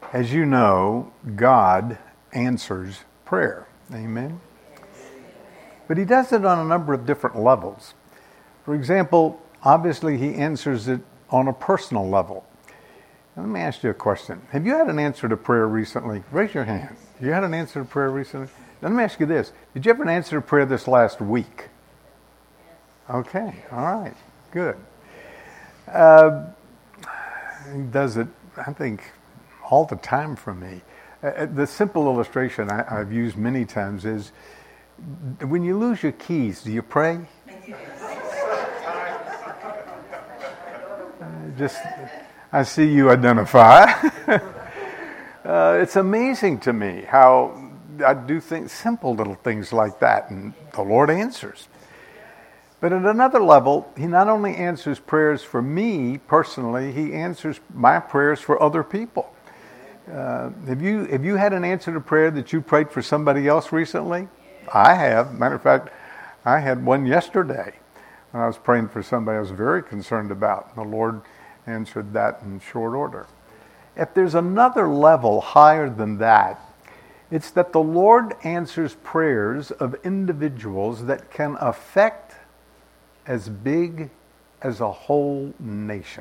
As you know, God answers prayer. Amen? But he does it on a number of different levels. For example, obviously he answers it on a personal level. Now, let me ask you a question. Have you had an answer to prayer recently? Raise your hand. You had an answer to prayer recently? Now, let me ask you this. Did you have an answer to prayer this last week? Okay, all right, good. He does it, I think, all the time for me. The simple illustration I've used many times is, when you lose your keys, do you pray? I see you identify. It's amazing to me how I do things, simple little things like that, and the Lord answers. But at another level, he not only answers prayers for me personally, he answers my prayers for other people. Have you had an answer to prayer that you prayed for somebody else recently? I have. Matter of fact, I had one yesterday when I was praying for somebody I was very concerned about. The Lord answered that in short order. If there's another level higher than that, it's that the Lord answers prayers of individuals that can affect as big as a whole nation.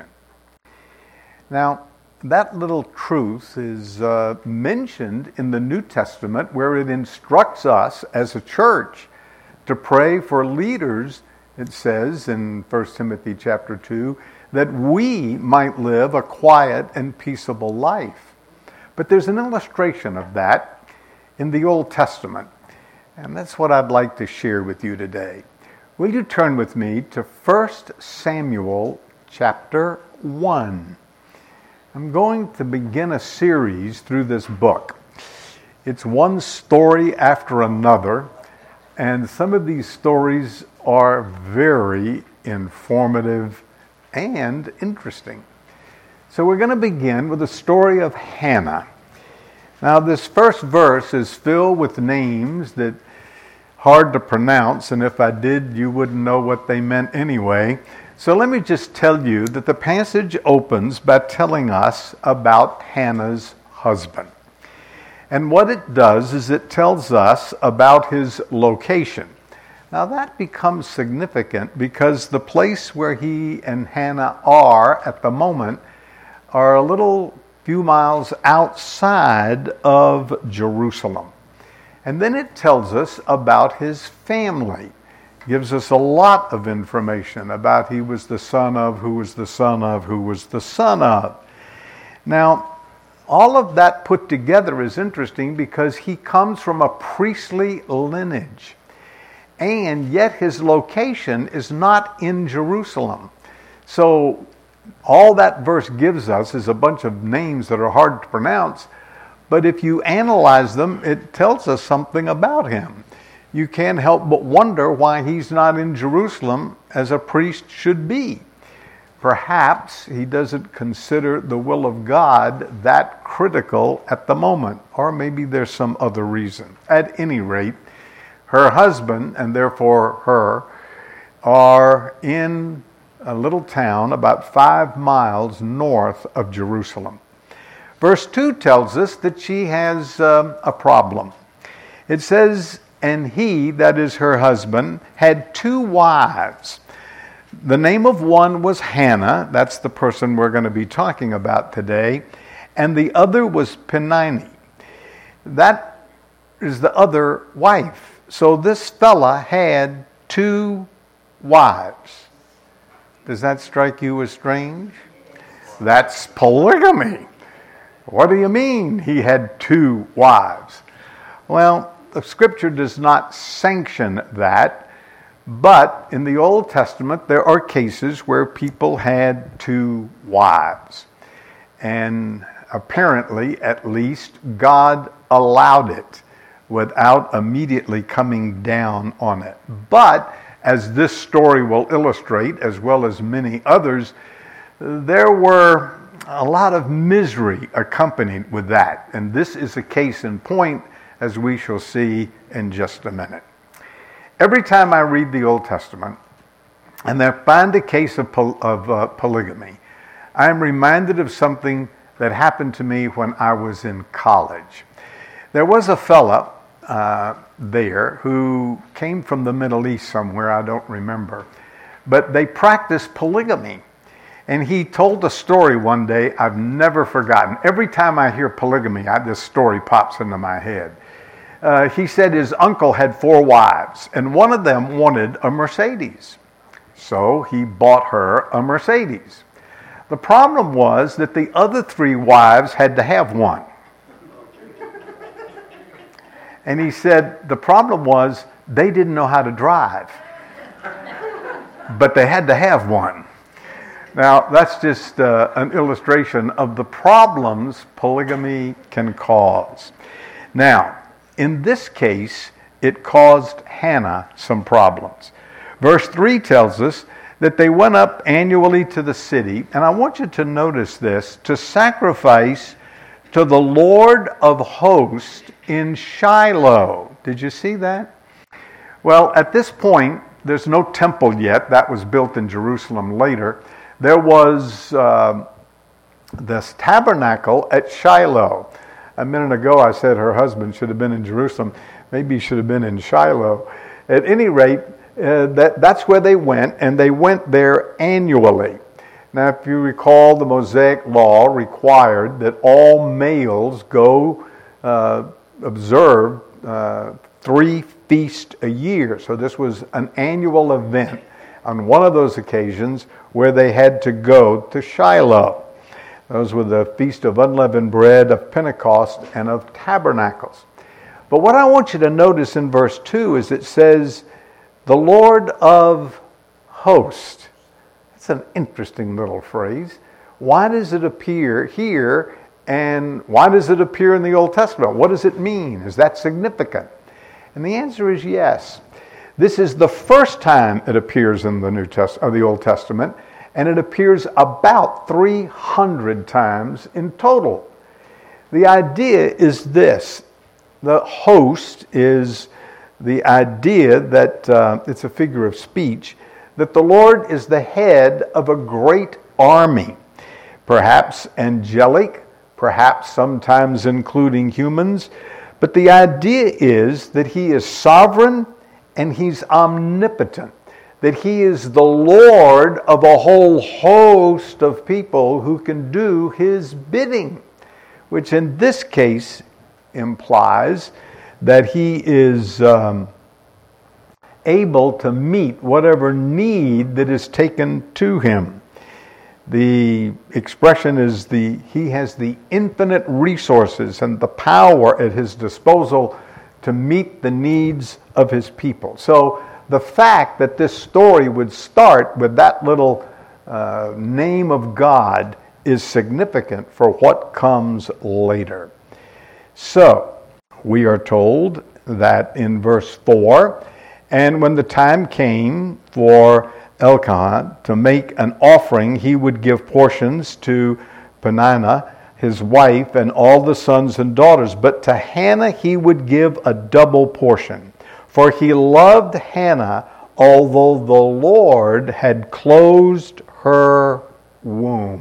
Now, that little truth is mentioned in the New Testament, where it instructs us as a church to pray for leaders. It says in 1 Timothy chapter 2 that we might live a quiet and peaceable life. But there's an illustration of that in the Old Testament, and that's what I'd like to share with you today. Will you turn with me to 1 Samuel chapter 1? I'm going to begin a series through this book. It's one story after another, and some of these stories are very informative and interesting. So we're going to begin with the story of Hannah. Now, this first verse is filled with names that hard to pronounce, and if I did, you wouldn't know what they meant anyway. So let me just tell you that the passage opens by telling us about Hannah's husband. And what it does is it tells us about his location. Now that becomes significant because the place where he and Hannah are at the moment are a little few miles outside of Jerusalem. And then it tells us about his family. Gives us a lot of information about he was the son of, who was the son of, who was the son of. Now, all of that put together is interesting because he comes from a priestly lineage. And yet his location is not in Jerusalem. So all that verse gives us is a bunch of names that are hard to pronounce. But if you analyze them, it tells us something about him. You can't help but wonder why he's not in Jerusalem as a priest should be. Perhaps he doesn't consider the will of God that critical at the moment, or maybe there's some other reason. At any rate, her husband, and therefore her, are in a little town about 5 miles north of Jerusalem. Verse 2 tells us that she has a problem. It says, and he, that is her husband, had 2 wives. The name of one was Hannah. That's the person we're going to be talking about today. And the other was Peninnah. That is the other wife. So this fella had 2 wives. Does that strike you as strange? That's polygamy. What do you mean he had 2 wives? Well, the scripture does not sanction that, but in the Old Testament there are cases where people had 2 wives. And apparently, at least, God allowed it without immediately coming down on it. But, as this story will illustrate, as well as many others, there were a lot of misery accompanied with that. And this is a case in point, as we shall see in just a minute. Every time I read the Old Testament and I find a case of polygamy, I am reminded of something that happened to me when I was in college. There was a fella there who came from the Middle East somewhere, I don't remember, but they practiced polygamy. And he told a story one day I've never forgotten. Every time I hear polygamy, this story pops into my head. He said his uncle had 4 wives, and one of them wanted a Mercedes. So he bought her a Mercedes. The problem was that the other 3 wives had to have one. And he said the problem was they didn't know how to drive, but they had to have one. Now, that's just an illustration of the problems polygamy can cause. Now, in this case, it caused Hannah some problems. Verse 3 tells us that they went up annually to the city, and I want you to notice this, to sacrifice to the Lord of hosts in Shiloh. Did you see that? Well, at this point, there's no temple yet. That was built in Jerusalem later. There was this tabernacle at Shiloh. A minute ago I said her husband should have been in Jerusalem. Maybe he should have been in Shiloh. At any rate, that's where they went, and they went there annually. Now, if you recall, the Mosaic law required that all males go observe 3 feasts a year. So this was an annual event on one of those occasions where they had to go to Shiloh. Those were the Feast of Unleavened Bread, of Pentecost, and of Tabernacles. But what I want you to notice in verse 2 is it says, the Lord of hosts. That's an interesting little phrase. Why does it appear here, and why does it appear in the Old Testament? What does it mean? Is that significant? And the answer is yes. This is the first time it appears in the Old Testament, and it appears about 300 times in total. The idea is this. The host is the idea that, it's a figure of speech, that the Lord is the head of a great army, perhaps angelic, perhaps sometimes including humans, but the idea is that he is sovereign and he's omnipotent, that he is the Lord of a whole host of people who can do his bidding, which in this case implies that he is able to meet whatever need that is taken to him. The expression is he has the infinite resources and the power at his disposal to meet the needs of his people. So the fact that this story would start with that little name of God is significant for what comes later. So we are told that in verse 4, and when the time came for Elkanah to make an offering, he would give portions to Peninnah, his wife, and all the sons and daughters. But to Hannah he would give a double portion. For he loved Hannah, although the Lord had closed her womb.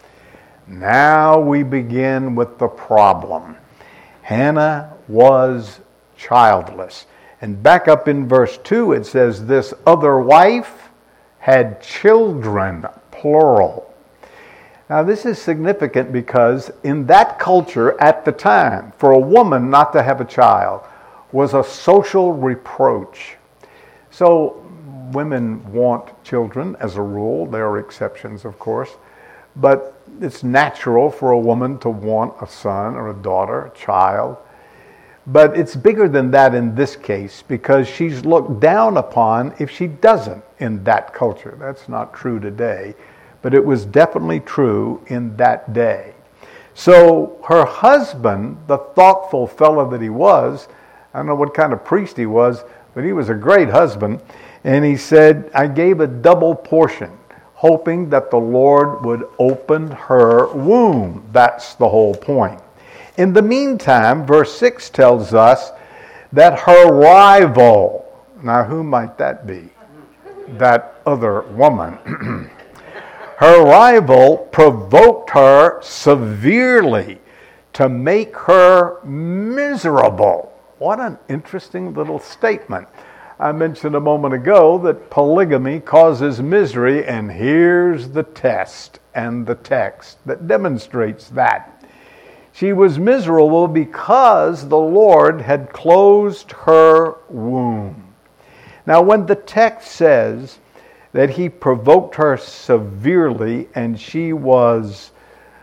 Now we begin with the problem. Hannah was childless. And back up in verse 2 it says, this other wife had children, plural. Now this is significant because in that culture at the time, for a woman not to have a child was a social reproach. So women want children as a rule. There are exceptions, of course. But it's natural for a woman to want a son or a daughter, a child. But it's bigger than that in this case because she's looked down upon if she doesn't in that culture. That's not true today, but it was definitely true in that day. So her husband, the thoughtful fellow that he was, I don't know what kind of priest he was, but he was a great husband, and he said, I gave a double portion, hoping that the Lord would open her womb. That's the whole point. In the meantime, verse 6 tells us that her rival, now who might that be? That other woman. Her rival provoked her severely to make her miserable. What an interesting little statement. I mentioned a moment ago that polygamy causes misery, and here's the test and the text that demonstrates that. She was miserable because the Lord had closed her womb. Now, when the text says that he provoked her severely and she was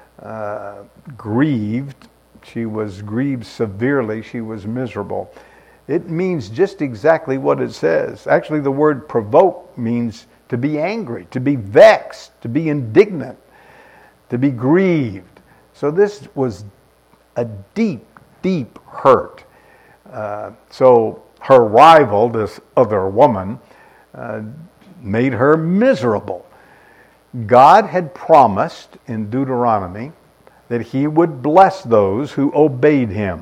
grieved severely, she was miserable, it means just exactly what it says. Actually, the word provoke means to be angry, to be vexed, to be indignant, to be grieved. So this was a deep, deep hurt. So her rival, this other woman, made her miserable. God had promised in Deuteronomy that he would bless those who obeyed him.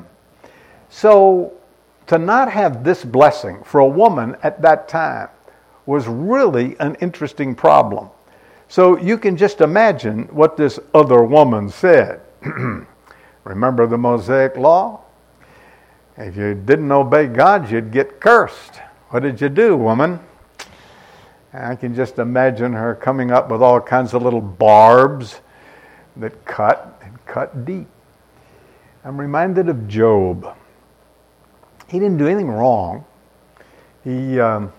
So to not have this blessing for a woman at that time was really an interesting problem. So you can just imagine what this other woman said. Remember the Mosaic law? If you didn't obey God, you'd get cursed. What did you do, woman? I can just imagine her coming up with all kinds of little barbs that cut and cut deep. I'm reminded of Job. He didn't do anything wrong. He had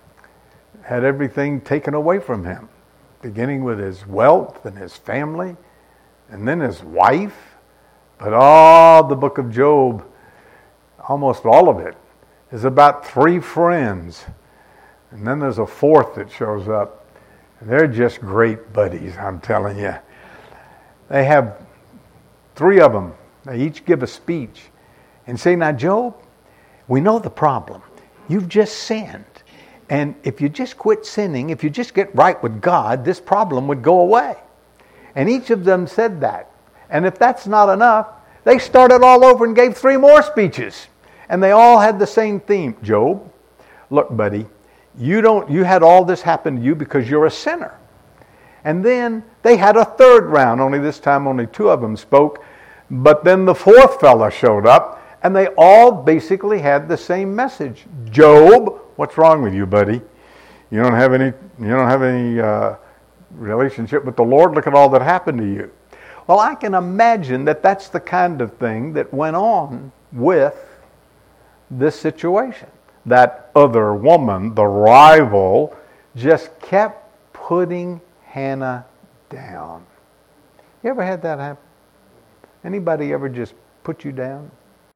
everything taken away from him, beginning with his wealth and his family, and then his wife. But all the book of Job, almost all of it, is about 3 friends. And then there's a 4th that shows up. And they're just great buddies, I'm telling you. They have 3 of them. They each give a speech and say, now, Job, we know the problem. You've just sinned. And if you just quit sinning, if you just get right with God, this problem would go away. And each of them said that. And if that's not enough, they started all over and gave 3 more speeches. And they all had the same theme. Job, look, buddy, you had all this happen to you because you're a sinner. And then they had a 3rd round. Only this time only 2 of them spoke. But then the 4th fella showed up. And they all basically had the same message. Job, what's wrong with you, buddy? You don't have any relationship with the Lord. Look at all that happened to you. Well, I can imagine that that's the kind of thing that went on with this situation. That other woman, the rival, just kept putting Hannah down. You ever had that happen? Anybody ever just put you down?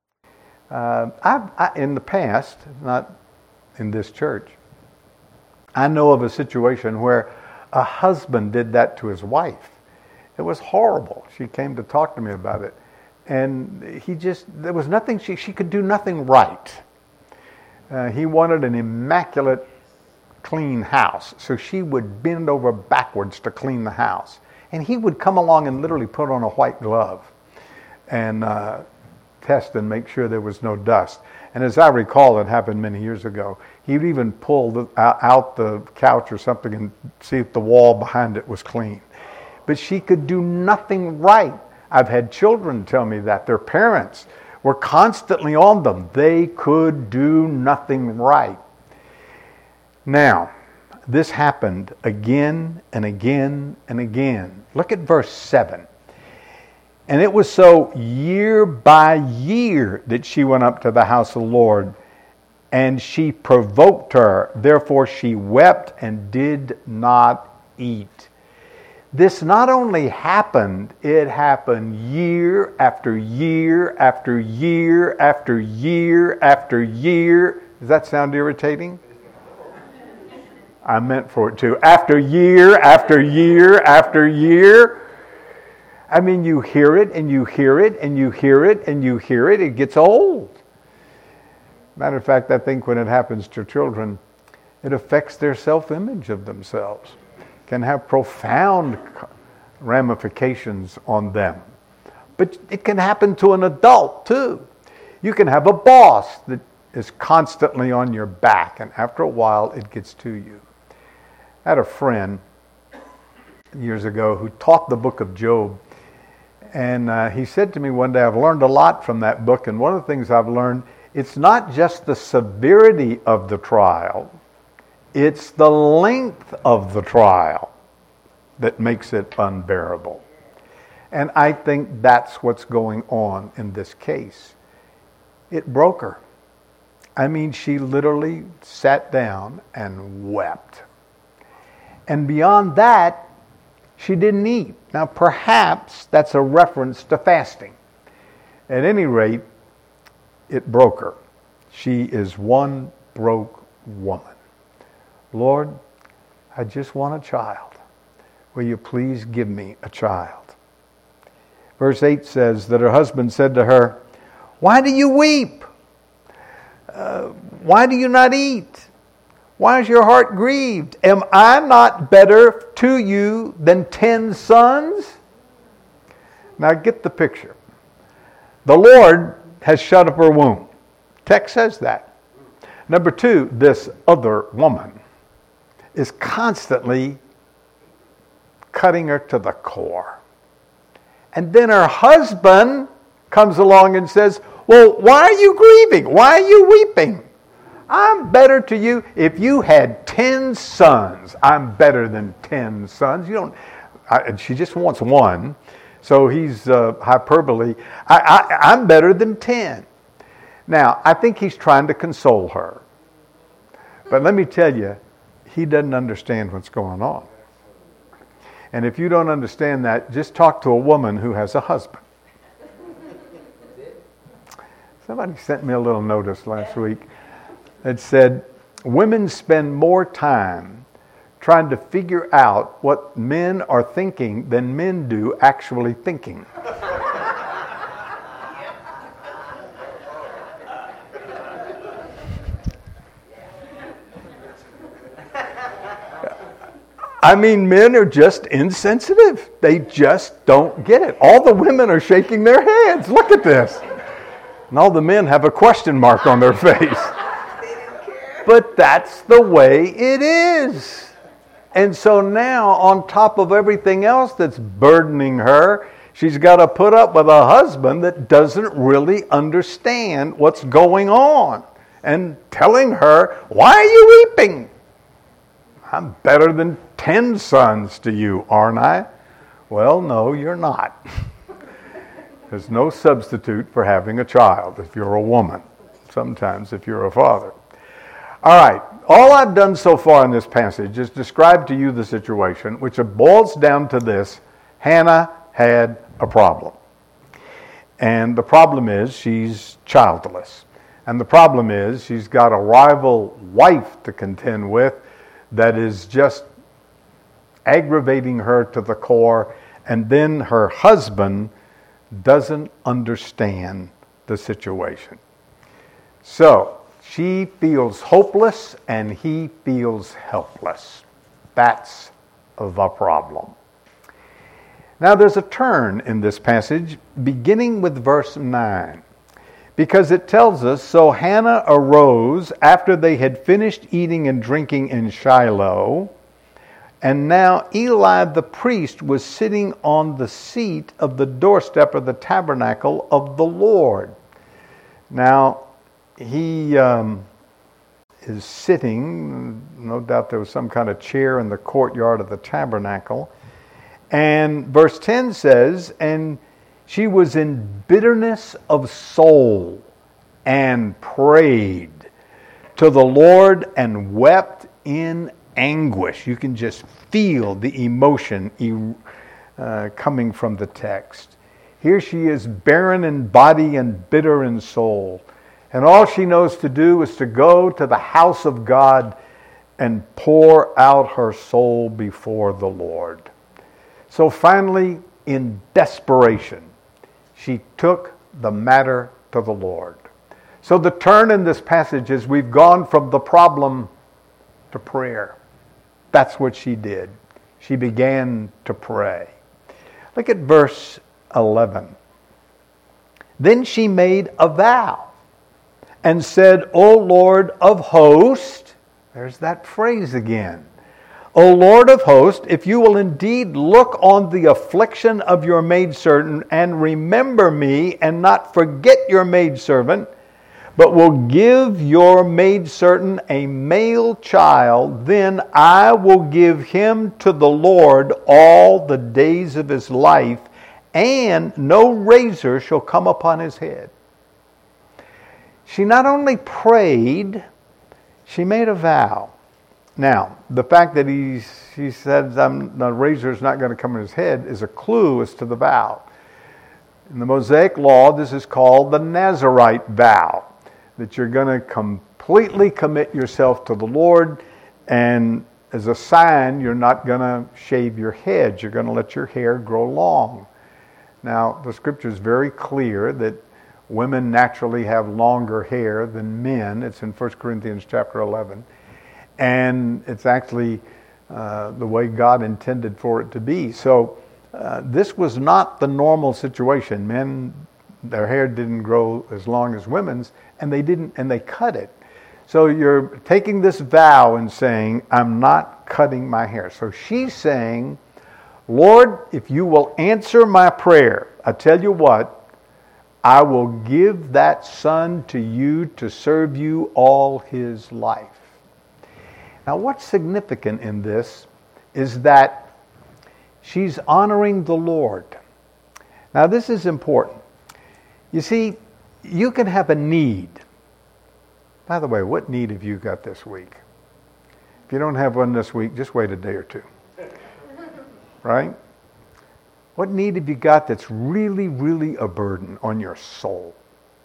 In the past, not in this church, I know of a situation where a husband did that to his wife. It was horrible. She came to talk to me about it. And there was nothing, she could do nothing right. He wanted an immaculate, clean house. So she would bend over backwards to clean the house. And he would come along and literally put on a white glove and test and make sure there was no dust. And as I recall, it happened many years ago. He'd even pull out the couch or something and see if the wall behind it was clean. But she could do nothing right. I've had children tell me that. Their parents were constantly on them. They could do nothing right. Now, this happened again and again and again. Look at verse 7. And it was so year by year that she went up to the house of the Lord, and she provoked her. Therefore she wept and did not eat. This not only happened, it happened year after year after year after year after year. Does that sound irritating? I meant for it to. After year after year after year. I mean, you hear it and you hear it and you hear it and you hear it. It gets old. Matter of fact, I think when it happens to children, it affects their self-image of themselves. Can have profound ramifications on them. But it can happen to an adult too. You can have a boss that is constantly on your back, and after a while it gets to you. I had a friend years ago who taught the book of Job. And he said to me one day, I've learned a lot from that book. And one of the things I've learned, it's not just the severity of the trial, it's the length of the trial that makes it unbearable. And I think that's what's going on in this case. It broke her. I mean, she literally sat down and wept. And beyond that, she didn't eat. Now, perhaps that's a reference to fasting. At any rate, it broke her. She is one broke woman. Lord, I just want a child. Will you please give me a child? Verse 8 says that her husband said to her, "Why do you weep? Why do you not eat? Why is your heart grieved? Am I not better to you than 10 sons?" Now get the picture. The Lord has shut up her womb. Text says that. Number 2, this other woman is constantly cutting her to the core. And then her husband comes along and says, "Well, why are you grieving? Why are you weeping? I'm better to you. If you had 10 sons, I'm better than 10 sons. You don't." She just wants one. So he's hyperbole. I'm better than 10. Now, I think he's trying to console her. But let me tell you, he doesn't understand what's going on. And if you don't understand that, just talk to a woman who has a husband. Somebody sent me a little notice last week that said, women spend more time trying to figure out what men are thinking than men do actually thinking. I mean, men are just insensitive. They just don't get it. All the women are shaking their heads. Look at this. And all the men have a question mark on their face. But that's the way it is. And so now, on top of everything else that's burdening her, she's got to put up with a husband that doesn't really understand what's going on. And telling her, "Why are you weeping? I'm better than 10 sons to you, aren't I?" Well, no, you're not. There's no substitute for having a child if you're a woman. Sometimes if you're a father. All right. All I've done so far in this passage is describe to you the situation, which boils down to this: Hannah had a problem. And the problem is she's childless. And the problem is she's got a rival wife to contend with that is just aggravating her to the core. And then her husband doesn't understand the situation. So she feels hopeless and he feels helpless. That's the problem. Now there's a turn in this passage beginning with verse 9. Because it tells us, "So Hannah arose after they had finished eating and drinking in Shiloh, and now Eli the priest was sitting on the seat of the doorstep of the tabernacle of the Lord." Now, he is sitting, no doubt there was some kind of chair in the courtyard of the tabernacle. And verse 10 says, "And she was in bitterness of soul and prayed to the Lord and wept in anguish." You can just feel the emotion coming from the text. Here she is, barren in body and bitter in soul. And all she knows to do is to go to the house of God and pour out her soul before the Lord. So finally, in desperation, she took the matter to the Lord. So the turn in this passage is we've gone from the problem to prayer. That's what she did. She began to pray. Look at verse 11. "Then she made a vow and said, O Lord of hosts," there's that phrase again, O Lord of hosts, if you will indeed look on the affliction of your maidservant and remember me and not forget your maidservant, but will give your maidservant a male child, then I will give him to the Lord all the days of his life, and no razor shall come upon his head. She not only prayed, she made a vow. Now, the fact that she said the razor is not going to come on his head is a clue as to the vow. In the Mosaic law, this is called the Nazirite vow, that you're going to completely commit yourself to the Lord, and as a sign, you're not going to shave your head. You're going to let your hair grow long. Now, the scripture is very clear that women naturally have longer hair than men. It's in 1 Corinthians chapter 11. And it's actually the way God intended for it to be. So this was not the normal situation. Men, their hair didn't grow as long as women's, and they cut it. So you're taking this vow and saying, I'm not cutting my hair. So she's saying, Lord, if you will answer my prayer, I tell you what, I will give that son to you to serve you all his life. Now, what's significant in this is that she's honoring the Lord. Now, this is important. You see, you can have a need. By the way, what need have you got this week? If you don't have one this week, just wait a day or two. Right? What need have you got that's really, really a burden on your soul?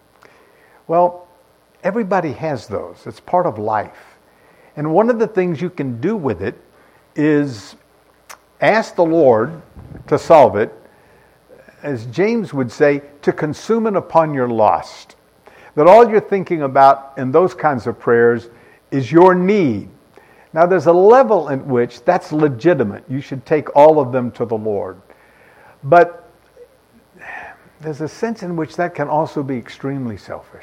Well, everybody has those. It's part of life. And one of the things you can do with it is ask the Lord to solve it, as James would say, to consume it upon your lust. That all you're thinking about in those kinds of prayers is your need. Now, there's a level in which that's legitimate. You should take all of them to the Lord. But there's a sense in which that can also be extremely selfish.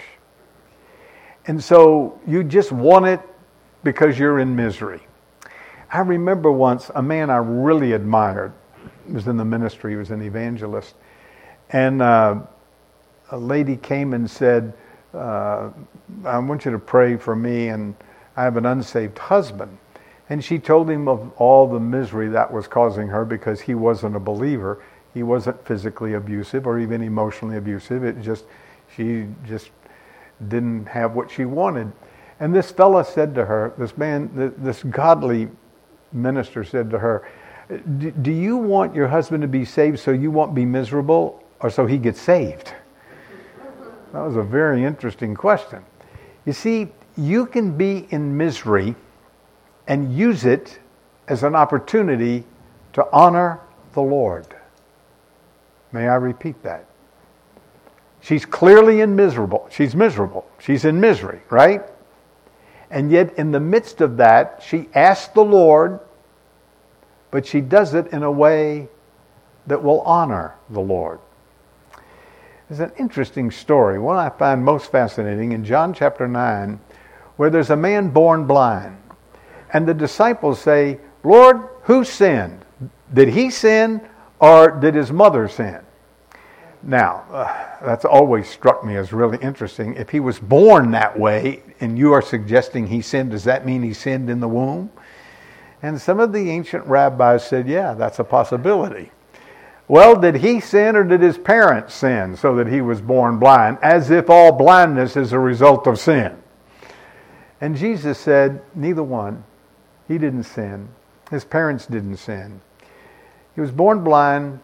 And so you just want it because you're in misery. I remember once a man I really admired, was in the ministry, he was an evangelist, and a lady came and said, I want you to pray for me, and I have an unsaved husband. And she told him of all the misery that was causing her because he wasn't a believer. He wasn't physically abusive or even emotionally abusive. She just didn't have what she wanted. And this fella said to her, this godly minister said to her, do you want your husband to be saved so you won't be miserable or so he gets saved? That was a very interesting question. You see, you can be in misery and use it as an opportunity to honor the Lord. May I repeat that? She's clearly miserable. She's miserable. She's in misery, right? And yet in the midst of that, she asks the Lord, but she does it in a way that will honor the Lord. There's an interesting story, one I find most fascinating, in John chapter 9, where there's a man born blind. And the disciples say, Lord, who sinned? Did he sin or did his mother sin? Now, that's always struck me as really interesting. If he was born that way and you are suggesting he sinned, does that mean he sinned in the womb? And some of the ancient rabbis said, yeah, that's a possibility. Well, did he sin or did his parents sin so that he was born blind, as if all blindness is a result of sin? And Jesus said, neither one. He didn't sin. His parents didn't sin. He was born blind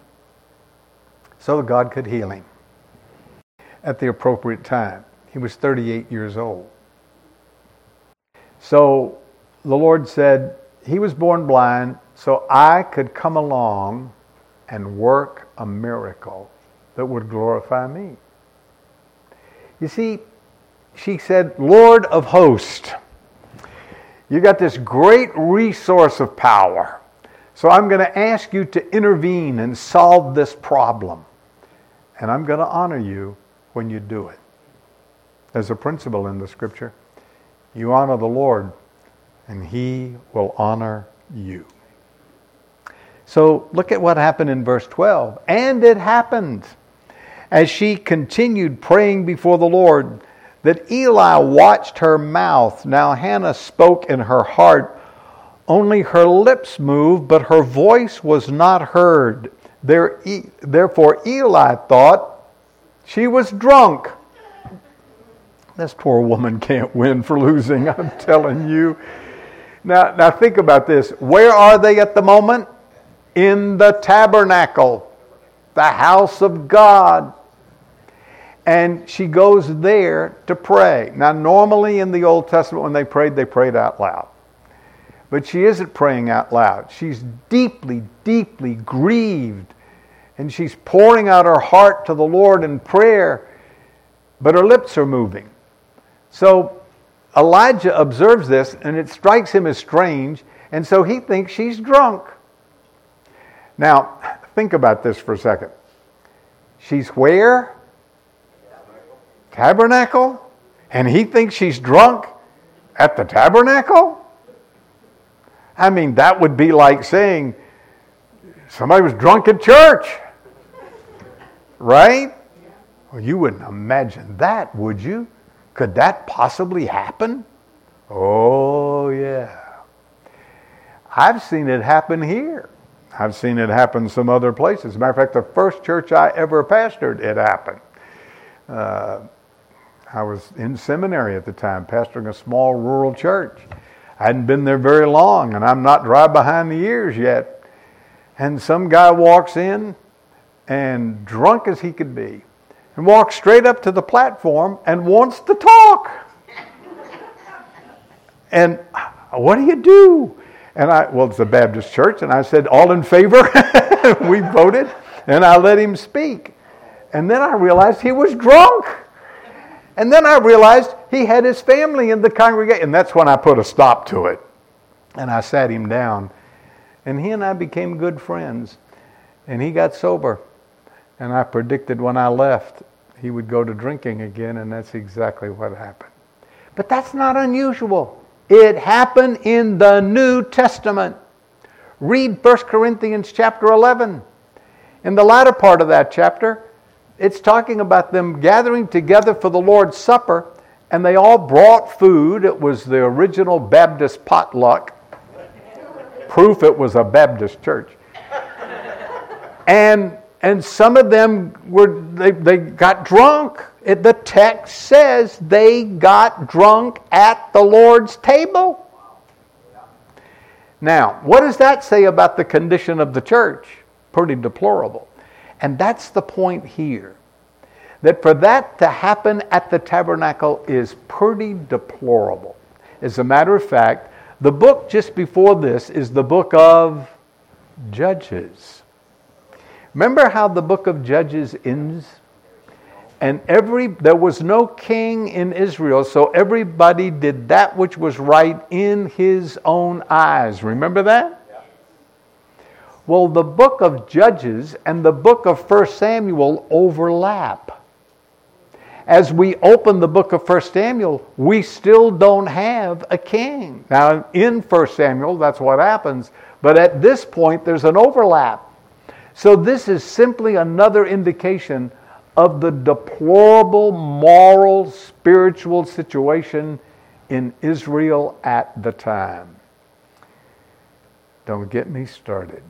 so that God could heal him at the appropriate time. He was 38 years old. So the Lord said, he was born blind so I could come along and work a miracle that would glorify me. You see, she said, Lord of hosts, you got this great resource of power. So I'm going to ask you to intervene and solve this problem. And I'm going to honor you when you do it. There's a principle in the scripture. You honor the Lord, and he will honor you. So look at what happened in verse 12. And it happened, as she continued praying before the Lord, that Eli watched her mouth. Now Hannah spoke in her heart. Only her lips moved, but her voice was not heard. Therefore Eli thought she was drunk. This poor woman can't win for losing, I'm telling you. Now think about this. Where are they at the moment? In the tabernacle, the house of God. And she goes there to pray. Now, normally in the Old Testament when they prayed out loud. But she isn't praying out loud. She's deeply, deeply grieved. And she's pouring out her heart to the Lord in prayer. But her lips are moving. So Elijah observes this, and it strikes him as strange. And so he thinks she's drunk. Now, think about this for a second. She's where? Tabernacle? And he thinks she's drunk at the tabernacle? I mean, that would be like saying somebody was drunk at church. Right? Well, you wouldn't imagine that, would you? Could that possibly happen? Oh, yeah. I've seen it happen here. I've seen it happen some other places. As a matter of fact, the first church I ever pastored, it happened. I was in seminary at the time, pastoring a small rural church. I hadn't been there very long, and I'm not dry behind the ears yet. And some guy walks in, and drunk as he could be, and walks straight up to the platform and wants to talk. And what do you do? And it's a Baptist church, and I said, all in favor? We voted, and I let him speak. And then I realized he was drunk. And then I realized he had his family in the congregation. And that's when I put a stop to it. And I sat him down. And he and I became good friends. And he got sober. And I predicted when I left, he would go to drinking again. And that's exactly what happened. But that's not unusual. It happened in the New Testament. Read 1 Corinthians chapter 11. In the latter part of that chapter, it's talking about them gathering together for the Lord's Supper, and they all brought food. It was the original Baptist potluck. Proof it was a Baptist church. And some of them they got drunk. The text says they got drunk at the Lord's table. Now, what does that say about the condition of the church? Pretty deplorable. And that's the point here. That for that to happen at the tabernacle is pretty deplorable. As a matter of fact, the book just before this is the book of Judges. Remember how the book of Judges ends? And there was no king in Israel, so everybody did that which was right in his own eyes. Remember that? Well, the book of Judges and the book of 1 Samuel overlap. As we open the book of 1 Samuel, we still don't have a king. Now, in 1 Samuel, that's what happens. But at this point, there's an overlap. So this is simply another indication of the deplorable moral, spiritual situation in Israel at the time. Don't get me started.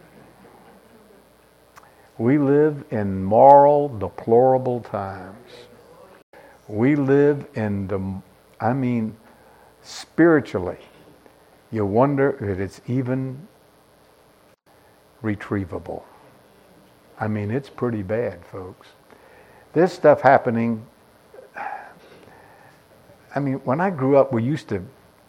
We live in moral, deplorable times. We live in, spiritually, you wonder if it's even retrievable. It's pretty bad, folks. This stuff happening, when I grew up, we used to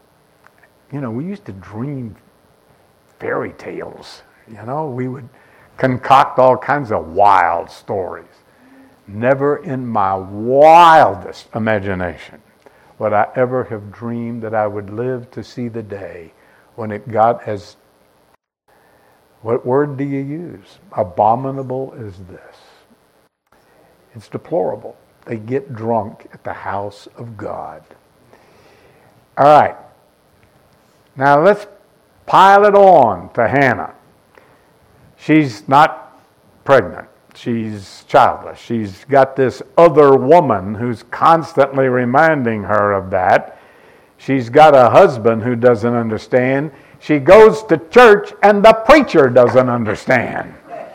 dream fairy tales. We would concoct all kinds of wild stories. Never in my wildest imagination would I ever have dreamed that I would live to see the day when it got as, what word do you use? Abominable as this. It's deplorable. They get drunk at the house of God. All right. Now let's pile it on to Hannah. She's not pregnant. She's childless. She's got this other woman who's constantly reminding her of that. She's got a husband who doesn't understand. She goes to church and the preacher doesn't understand.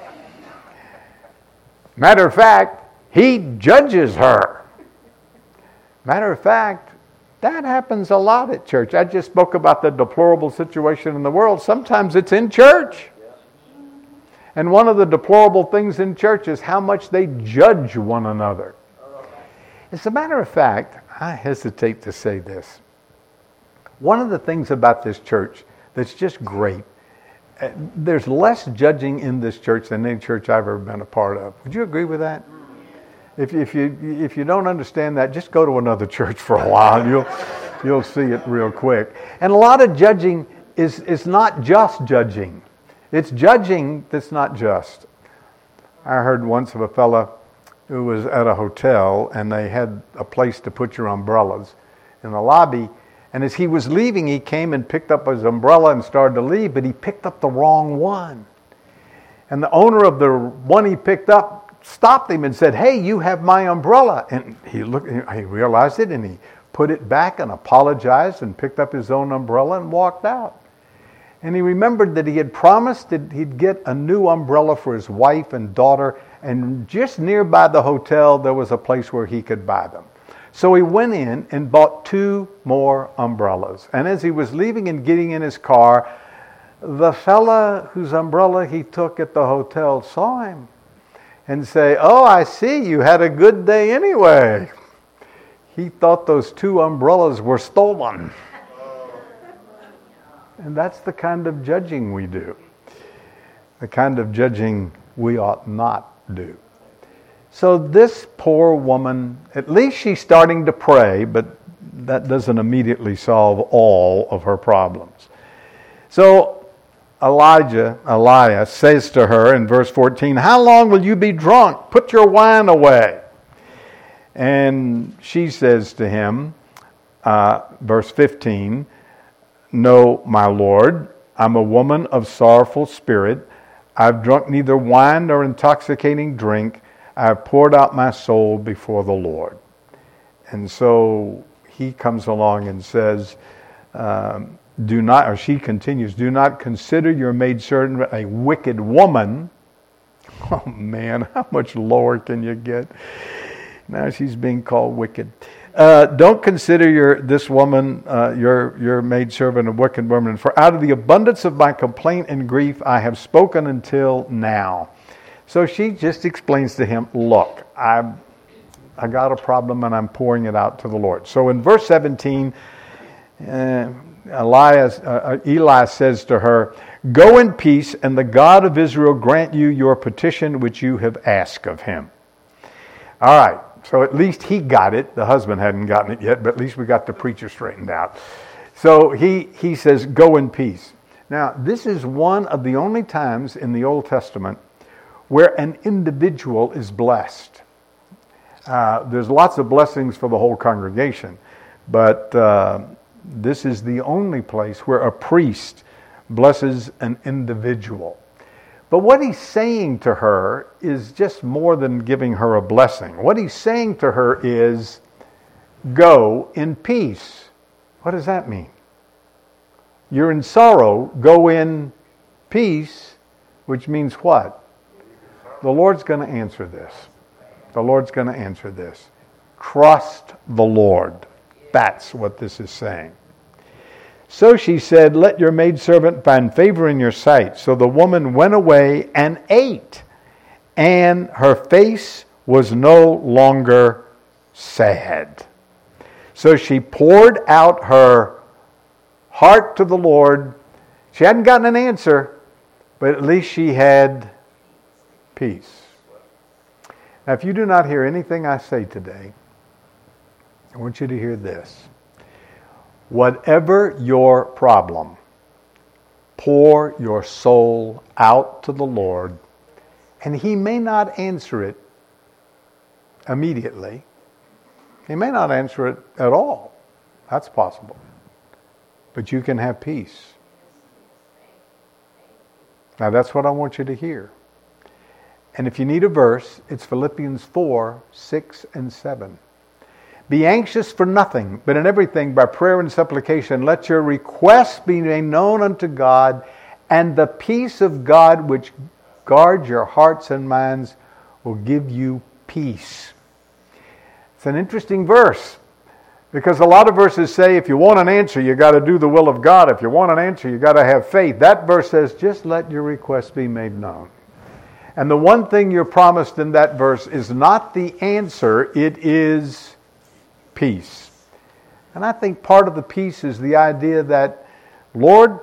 Matter of fact, he judges her. Matter of fact, that happens a lot at church. I just spoke about the deplorable situation in the world. Sometimes it's in church. And one of the deplorable things in church is how much they judge one another. As a matter of fact, I hesitate to say this. One of the things about this church that's just great, there's less judging in this church than any church I've ever been a part of. Would you agree with that? If you don't understand that, just go to another church for a while. You'll see it real quick. And a lot of judging is not just judging. It's judging that's not just. I heard once of a fella who was at a hotel and they had a place to put your umbrellas in the lobby. And as he was leaving, he came and picked up his umbrella and started to leave, but he picked up the wrong one. And the owner of the one he picked up stopped him and said, "Hey, you have my umbrella." And he realized it and he put it back and apologized and picked up his own umbrella and walked out. And he remembered that he had promised that he'd get a new umbrella for his wife and daughter, and just nearby the hotel there was a place where he could buy them. So he went in and bought 2 more umbrellas. And as he was leaving and getting in his car, the fella whose umbrella he took at the hotel saw him and say, "Oh, I see, you had a good day anyway." He thought those 2 umbrellas were stolen. And that's the kind of judging we do. The kind of judging we ought not do. So this poor woman, at least she's starting to pray, but that doesn't immediately solve all of her problems. So Elijah says to her in verse 14, "How long will you be drunk? Put your wine away." And she says to him, verse 15, "No, my Lord, I'm a woman of sorrowful spirit. I've drunk neither wine nor intoxicating drink. I've poured out my soul before the Lord." And so he comes along and says, she continues, "Do not consider your maidservant a wicked woman." Oh man, how much lower can you get? Now she's being called wicked. "Don't consider this woman, your maidservant, a wicked woman. For out of the abundance of my complaint and grief, I have spoken until now." So she just explains to him, "Look, I got a problem and I'm pouring it out to the Lord." So in verse 17, Eli says to her, "Go in peace, and the God of Israel grant you your petition which you have asked of him." All right. So at least he got it. The husband hadn't gotten it yet, but at least we got the preacher straightened out. So he says, "Go in peace." Now, this is one of the only times in the Old Testament where an individual is blessed. There's lots of blessings for the whole congregation, but this is the only place where a priest blesses an individual. But what he's saying to her is just more than giving her a blessing. What he's saying to her is, "Go in peace." What does that mean? You're in sorrow, go in peace, which means what? The Lord's going to answer this. The Lord's going to answer this. Trust the Lord. That's what this is saying. So she said, "Let your maidservant find favor in your sight." So the woman went away and ate, and her face was no longer sad. So she poured out her heart to the Lord. She hadn't gotten an answer, but at least she had peace. Now, if you do not hear anything I say today, I want you to hear this. Whatever your problem, pour your soul out to the Lord, and He may not answer it immediately. He may not answer it at all. That's possible. But you can have peace. Now that's what I want you to hear. And if you need a verse, it's Philippians 4, 6, and 7. Be anxious for nothing, but in everything by prayer and supplication, let your requests be made known unto God, and the peace of God which guards your hearts and minds will give you peace. It's an interesting verse, because a lot of verses say if you want an answer, you got to do the will of God. If you want an answer, you got to have faith. That verse says, just let your requests be made known. And the one thing you're promised in that verse is not the answer, it is peace. And I think part of the peace is the idea that, Lord,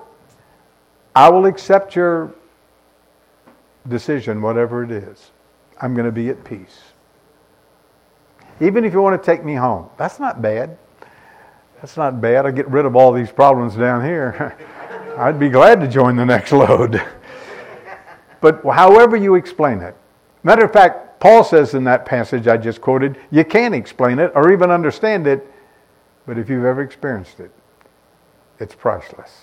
I will accept your decision, whatever it is. I'm going to be at peace. Even if you want to take me home, that's not bad. That's not bad. I get rid of all these problems down here. I'd be glad to join the next load. But however you explain it. Matter of fact, Paul says in that passage I just quoted, you can't explain it or even understand it, but if you've ever experienced it, it's priceless.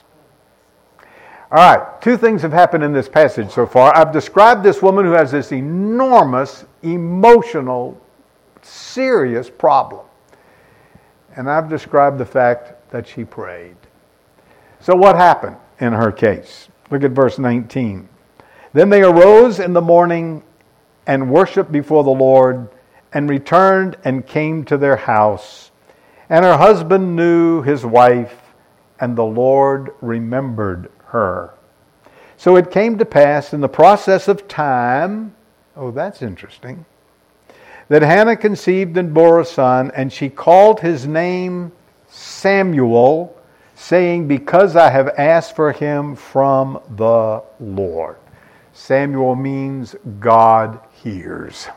All right, two things have happened in this passage so far. I've described this woman who has this enormous, emotional, serious problem. And I've described the fact that she prayed. So what happened in her case? Look at verse 19. Then they arose in the morning and worshipped before the Lord and returned and came to their house. And her husband knew his wife, and the Lord remembered her. So it came to pass in the process of time, oh, that's interesting, that Hannah conceived and bore a son, and she called his name Samuel, saying, because I have asked for him from the Lord. Samuel means God hears.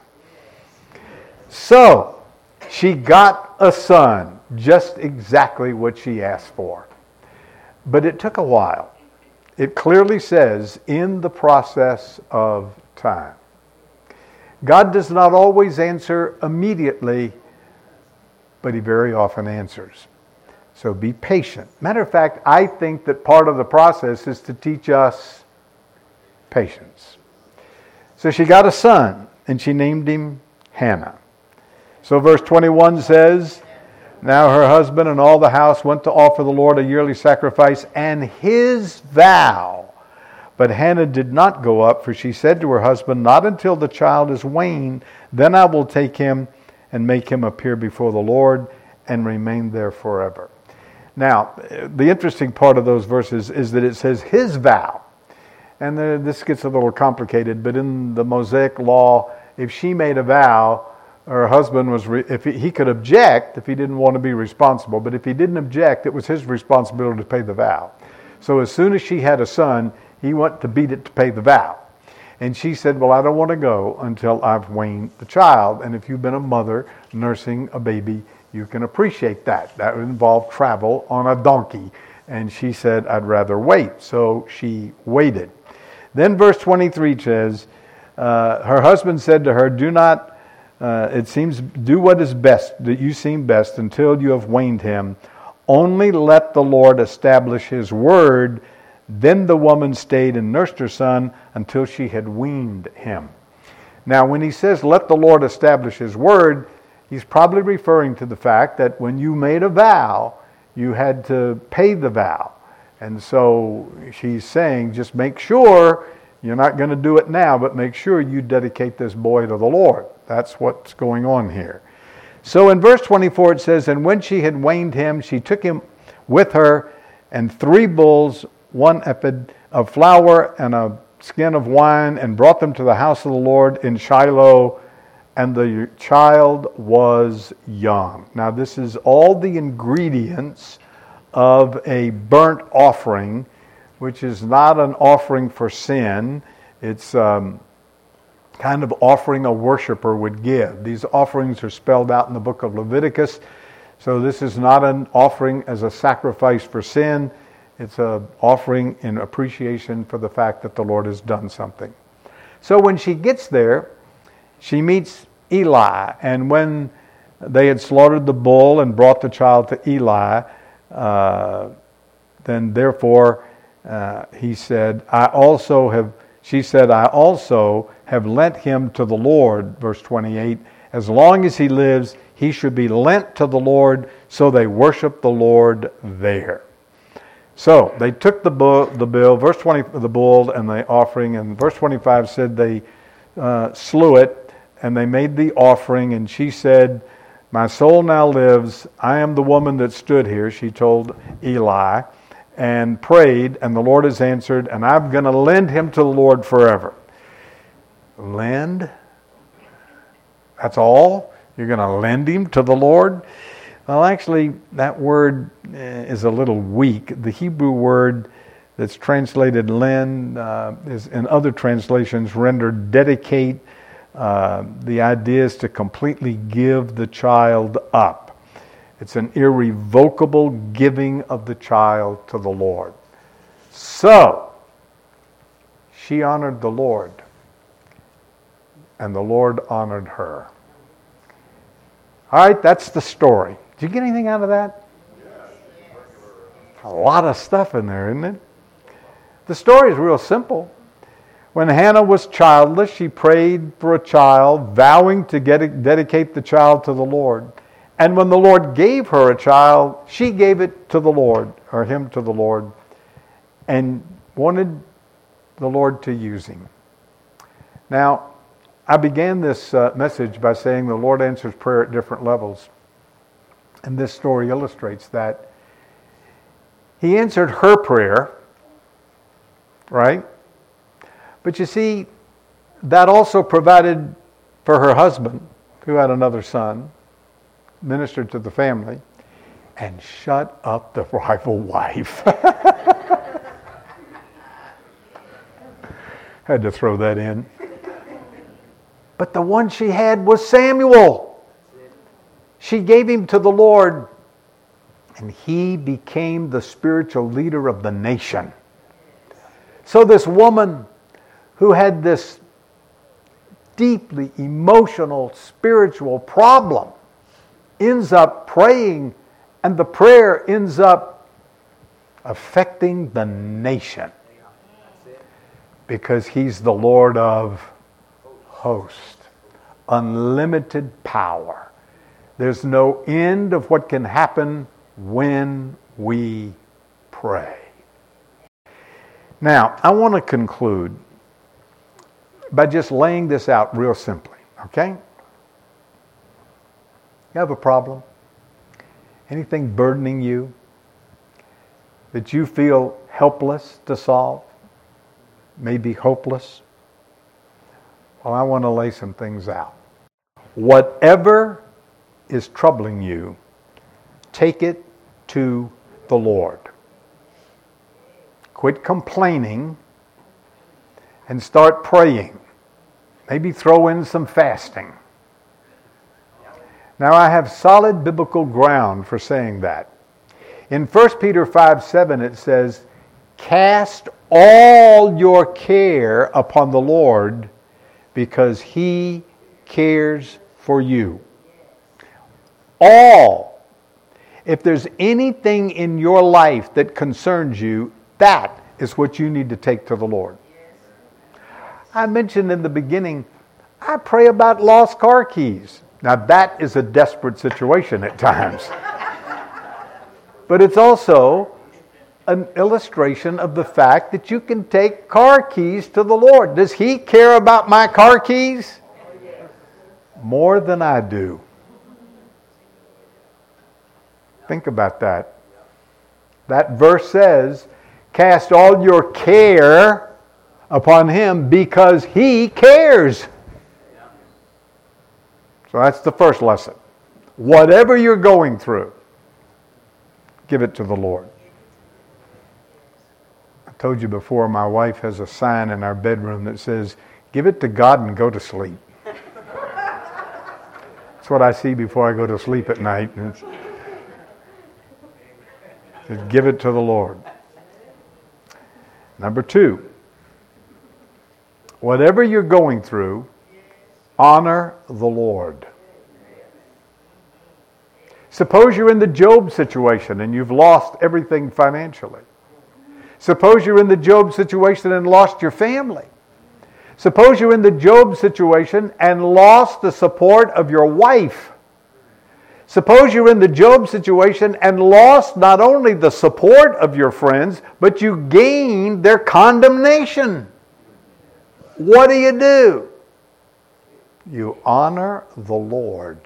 So, she got a son, just exactly what she asked for. But it took a while. It clearly says, in the process of time. God does not always answer immediately, but He very often answers. So be patient. Matter of fact, I think that part of the process is to teach us patience. So she got a son, and she named him Hannah. So verse 21 says, now her husband and all the house went to offer the Lord a yearly sacrifice, and his vow. But Hannah did not go up, for she said to her husband, not until the child is weaned, then I will take him and make him appear before the Lord and remain there forever. Now, the interesting part of those verses is that it says his vow. And this gets a little complicated, but in the Mosaic law, if she made a vow, her husband if he could object if he didn't want to be responsible, but if he didn't object, it was his responsibility to pay the vow. So as soon as she had a son, he went to beat it to pay the vow. And she said, well, I don't want to go until I've weaned the child. And if you've been a mother nursing a baby, you can appreciate that. That would involve travel on a donkey. And she said, I'd rather wait. So she waited. Then verse 23 says, her husband said to her, do what is best, that you seem best, until you have weaned him. Only let the Lord establish his word. Then the woman stayed and nursed her son until she had weaned him. Now, when he says, let the Lord establish his word, he's probably referring to the fact that when you made a vow, you had to pay the vow. And so she's saying, just make sure, you're not going to do it now, but make sure you dedicate this boy to the Lord. That's what's going on here. So in verse 24 it says, and when she had weaned him, she took him with her, and 3 bulls, 1 ephod of flour, and a skin of wine, and brought them to the house of the Lord in Shiloh, and the child was young. Now this is all the ingredients of a burnt offering, which is not an offering for sin. It's kind of offering a worshiper would give. These offerings are spelled out in the book of Leviticus. So this is not an offering as a sacrifice for sin. It's an offering in appreciation for the fact that the Lord has done something. So when she gets there, she meets Eli. And when they had slaughtered the bull and brought the child to Eli, then therefore he said, I also have She said, I also have lent him to the Lord, verse 28. As long as he lives, he should be lent to the Lord, so they worship the Lord there. So they took the bill, verse 20, the bull and the offering, and verse 25 said they slew it, and they made the offering, and she said, my soul now lives. I am the woman that stood here, she told Eli, and prayed, and the Lord has answered, and I'm going to lend him to the Lord forever. Lend? That's all? You're going to lend him to the Lord? Well, actually, that word is a little weak. The Hebrew word that's translated lend is in other translations rendered dedicate. The idea is to completely give the child up. It's an irrevocable giving of the child to the Lord. So, she honored the Lord, and the Lord honored her. All right, that's the story. Did you get anything out of that? A lot of stuff in there, isn't it? The story is real simple. When Hannah was childless, she prayed for a child, vowing to dedicate the child to the Lord. And when the Lord gave her a child, she gave it to the Lord, or him to the Lord, and wanted the Lord to use him. Now, I began this message by saying the Lord answers prayer at different levels. And this story illustrates that. He answered her prayer, right? But you see, that also provided for her husband, who had another son, ministered to the family, and shut up the rival wife. Had to throw that in. But the one she had was Samuel. She gave him to the Lord, and he became the spiritual leader of the nation. So this woman who had this deeply emotional, spiritual problem ends up praying, and the prayer ends up affecting the nation because he's the Lord of hosts, unlimited power. There's no end of what can happen when we pray. Now, I want to conclude by just laying this out real simply, okay? You have a problem? Anything burdening you that you feel helpless to solve? Maybe hopeless? Well, I want to lay some things out. Whatever is troubling you, take it to the Lord. Quit complaining and start praying. Maybe throw in some fasting. Now, I have solid biblical ground for saying that. In 1 Peter 5:7 it says, cast all your care upon the Lord because he cares for you. All. If there's anything in your life that concerns you, that is what you need to take to the Lord. I mentioned in the beginning, I pray about lost car keys. Now that is a desperate situation at times. But it's also an illustration of the fact that you can take car keys to the Lord. Does he care about my car keys? More than I do. Think about that. That verse says, cast all your care upon him because he cares. So that's the first lesson. Whatever you're going through, give it to the Lord. I told you before, my wife has a sign in our bedroom that says, give it to God and go to sleep. That's what I see before I go to sleep at night. Just give it to the Lord. Number 2, whatever you're going through, honor the Lord. Suppose you're in the Job situation and you've lost everything financially. Suppose you're in the Job situation and lost your family. Suppose you're in the Job situation and lost the support of your wife. Suppose you're in the Job situation and lost not only the support of your friends, but you gained their condemnation. What do? You honor the Lord.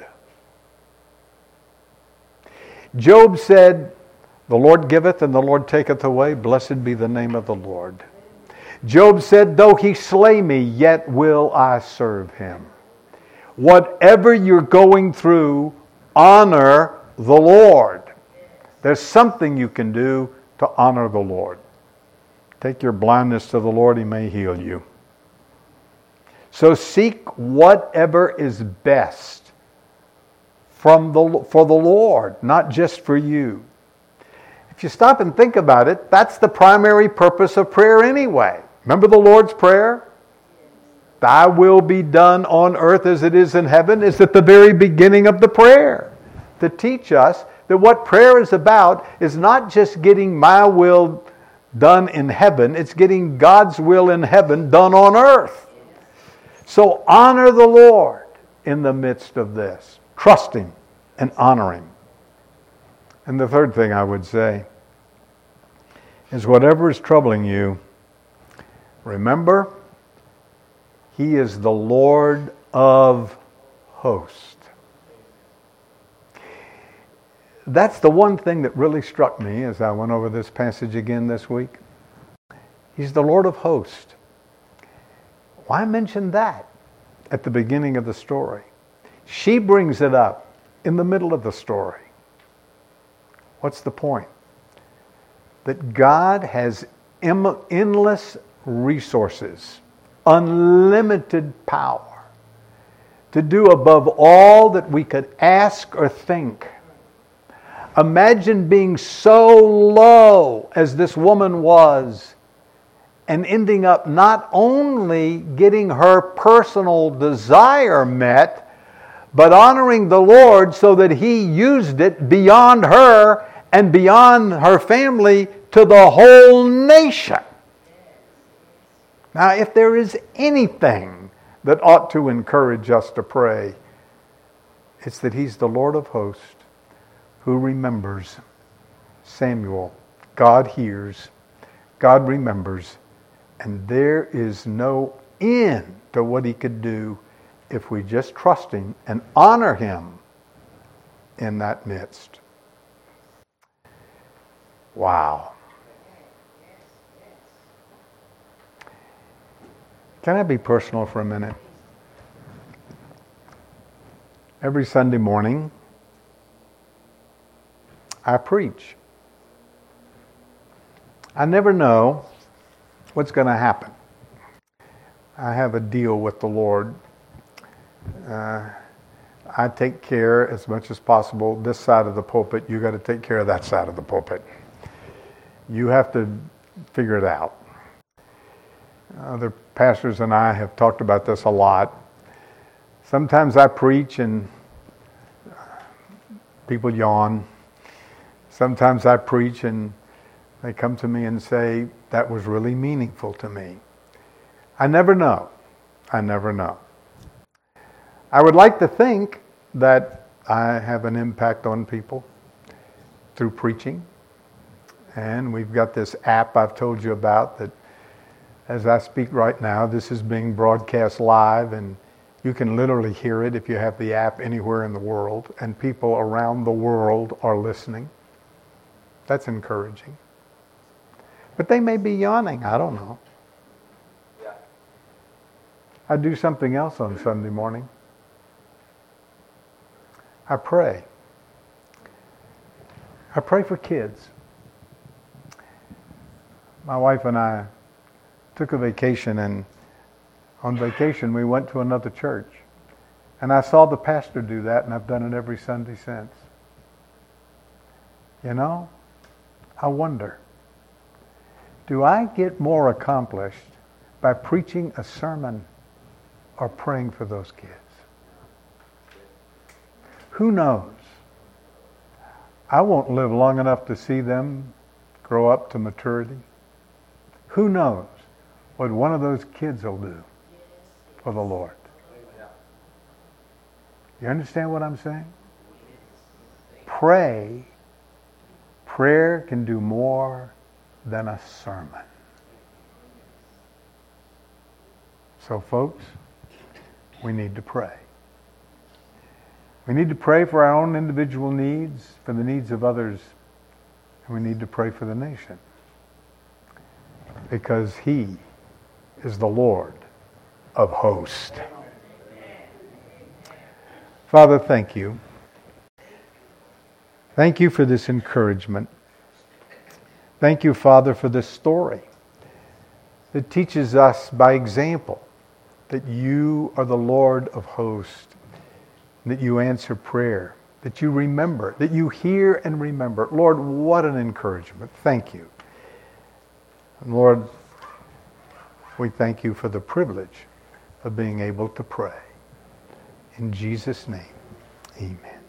Job said, "The Lord giveth and the Lord taketh away. Blessed be the name of the Lord." Job said, "Though he slay me, yet will I serve him." Whatever you're going through, honor the Lord. There's something you can do to honor the Lord. Take your blindness to the Lord, He may heal you. So seek whatever is best for the Lord, not just for you. If you stop and think about it, that's the primary purpose of prayer anyway. Remember the Lord's Prayer? "Thy will be done on earth as it is in heaven," is at the very beginning of the prayer. To teach us that what prayer is about is not just getting my will done in heaven, it's getting God's will in heaven done on earth. So honor the Lord in the midst of this. Trust Him and honor Him. And the third thing I would say is whatever is troubling you, remember, He is the Lord of hosts. That's the one thing that really struck me as I went over this passage again this week. He's the Lord of hosts. Why mention that at the beginning of the story? She brings it up in the middle of the story. What's the point? That God has endless resources, unlimited power to do above all that we could ask or think. Imagine being so low as this woman was and ending up not only getting her personal desire met, but honoring the Lord so that He used it beyond her and beyond her family to the whole nation. Now, if there is anything that ought to encourage us to pray, it's that He's the Lord of hosts who remembers Samuel. God hears, God remembers, and there is no end to what He could do if we just trust Him and honor Him in that midst. Wow. Can I be personal for a minute? Every Sunday morning, I preach. I never know what's going to happen. I have a deal with the Lord. I take care as much as possible. This side of the pulpit, you got to take care of that side of the pulpit. You have to figure it out. Other pastors and I have talked about this a lot. Sometimes I preach and people yawn. Sometimes I preach and they come to me and say, "That was really meaningful to me." I never know. I never know. I would like to think that I have an impact on people through preaching. And we've got this app I've told you about that as I speak right now, this is being broadcast live and you can literally hear it if you have the app anywhere in the world, and people around the world are listening. That's encouraging. But they may be yawning. I don't know. Yeah. I do something else on Sunday morning. I pray. I pray for kids. My wife and I took a vacation, and on vacation we went to another church. And I saw the pastor do that, and I've done it every Sunday since. You know, I wonder, do I get more accomplished by preaching a sermon or praying for those kids? Who knows? I won't live long enough to see them grow up to maturity. Who knows what one of those kids will do for the Lord. You understand what I'm saying? Pray. Prayer can do more than a sermon. So, folks, we need to pray. We need to pray for our own individual needs, for the needs of others, and we need to pray for the nation. Because He is the Lord of hosts. Father, thank you. Thank you for this encouragement. Thank you, Father, for this story that teaches us by example that you are the Lord of hosts, that you answer prayer, that you remember, that you hear and remember. Lord, what an encouragement. Thank you. And Lord, we thank you for the privilege of being able to pray. In Jesus' name, amen.